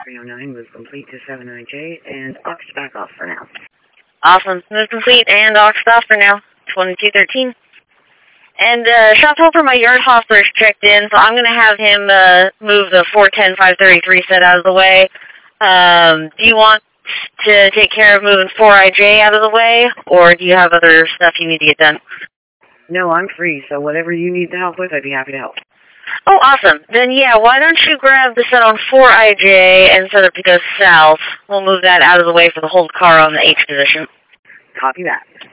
309 was complete to 79J, and aux back off for now. Awesome. Move complete and aux off for now. 2213. And shop helper, my yard hostler's checked in, so I'm going to have him move the 410-533 set out of the way. Do you want to take care of moving 4IJ out of the way, or do you have other stuff you need to get done? No, I'm free, so whatever you need to help with, I'd be happy to help. Oh, awesome. Then, yeah, why don't you grab the set on 4IJ and set up to go south. We'll move that out of the way for the hold car on the H position. Copy that.